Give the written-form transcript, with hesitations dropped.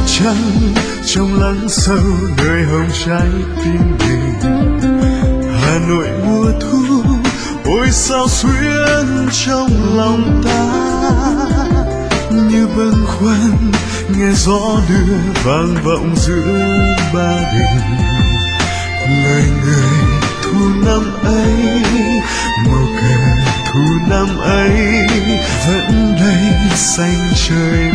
trăng trong lắng sâu nơi hồng trái tim mình. Hà Nội mùa thu ôi sao xuyến trong lòng ta, như bâng khuâng nghe gió đưa vang vọng giữa Ba Đình. Lời người thu năm ấy, màu cờ thu năm ấy vẫn đây xanh trời